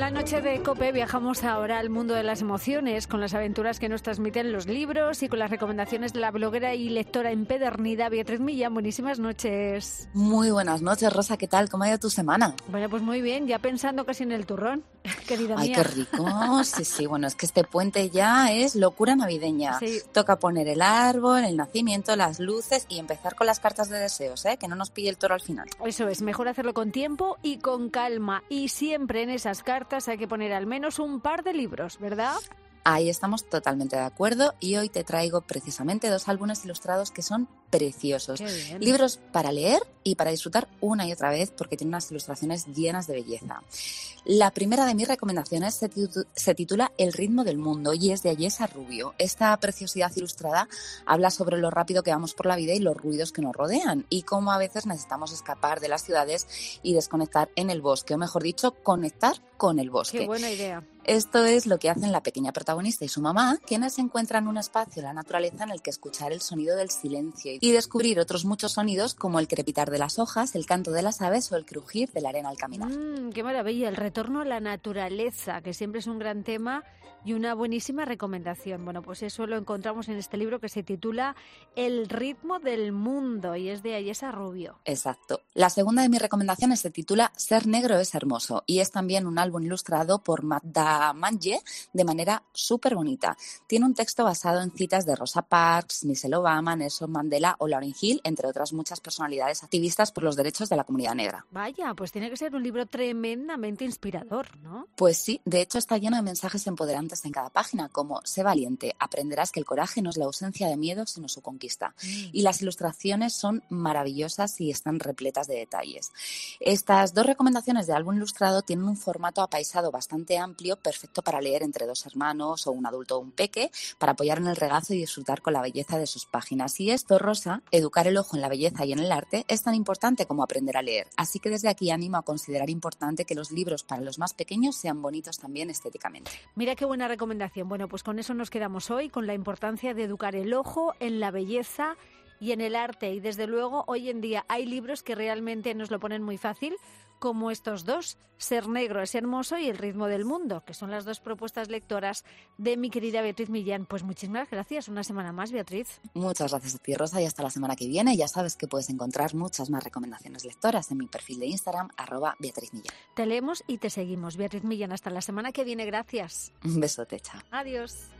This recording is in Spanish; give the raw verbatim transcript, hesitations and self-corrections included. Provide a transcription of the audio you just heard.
la noche de COPE viajamos ahora al mundo de las emociones, con las aventuras que nos transmiten los libros y con las recomendaciones de la bloguera y lectora empedernida Beatriz Millán. Buenísimas noches. Muy buenas noches, Rosa. ¿Qué tal? ¿Cómo ha ido tu semana? Bueno, pues muy bien, ya pensando casi en el turrón, querida Ay, mía. qué rico. Sí, sí, bueno, es que este puente ya es locura navideña. Sí. Toca poner el árbol, el nacimiento, las luces y empezar con las cartas de deseos, ¿eh? Que no nos pille el toro al final. Eso es, mejor hacerlo con tiempo y con calma. Y siempre en esas cartas hay que poner al menos un par de libros, ¿verdad? Ahí estamos totalmente de acuerdo y hoy te traigo precisamente dos álbumes ilustrados que son preciosos. Qué bien. Libros para leer y para disfrutar una y otra vez porque tienen unas ilustraciones llenas de belleza. La primera de mis recomendaciones se, titu- se titula El ritmo del mundo y es de Ayesa Rubio. Esta preciosidad ilustrada habla sobre lo rápido que vamos por la vida y los ruidos que nos rodean y cómo a veces necesitamos escapar de las ciudades y desconectar en el bosque, o mejor dicho, conectar con el bosque. Qué buena idea. Esto es lo que hacen la pequeña protagonista y su mamá, quienes se encuentran en un espacio en la naturaleza en el que escuchar el sonido del silencio y descubrir otros muchos sonidos como el crepitar de las hojas, el canto de las aves o el crujir de la arena al caminar. Mm, ¡Qué maravilla! El retorno a la naturaleza, que siempre es un gran tema y una buenísima recomendación. Bueno, pues eso lo encontramos en este libro que se titula El ritmo del mundo y es de Ayesa Rubio. Exacto. La segunda de mis recomendaciones se titula Ser negro es hermoso y es también un álbum ilustrado por Magda Manje de manera súper bonita. Tiene un texto basado en citas de Rosa Parks, Michelle Obama, Nelson Mandela o Lauryn Hill, entre otras muchas personalidades activistas por los derechos de la comunidad negra. Vaya, pues tiene que ser un libro tremendamente inspirador, ¿no? Pues sí, de hecho está lleno de mensajes empoderantes en cada página, como sé valiente, aprenderás que el coraje no es la ausencia de miedo, sino su conquista. Mm. Y las ilustraciones son maravillosas y están repletas de detalles. Estas dos recomendaciones de álbum ilustrado tienen un formato apaisado bastante amplio, perfecto para leer entre dos hermanos o un adulto o un peque, para apoyar en el regazo y disfrutar con la belleza de sus páginas. Y esto, Rosa, educar el ojo en la belleza y en el arte, es tan importante como aprender a leer. Así que desde aquí animo a considerar importante que los libros para los más pequeños sean bonitos también estéticamente. Mira qué buena recomendación. Bueno, pues con eso nos quedamos hoy, con la importancia de educar el ojo en la belleza y en el arte. Y desde luego, hoy en día hay libros que realmente nos lo ponen muy fácil, como estos dos, Ser negro es hermoso y El ritmo del mundo, que son las dos propuestas lectoras de mi querida Beatriz Millán. Pues muchísimas gracias. Una semana más, Beatriz. Muchas gracias a ti, Rosa, y hasta la semana que viene. Ya sabes que puedes encontrar muchas más recomendaciones lectoras en mi perfil de Instagram, arroba Beatriz Millán. Te leemos y te seguimos. Beatriz Millán, hasta la semana que viene. Gracias. Un besote, chao. Adiós.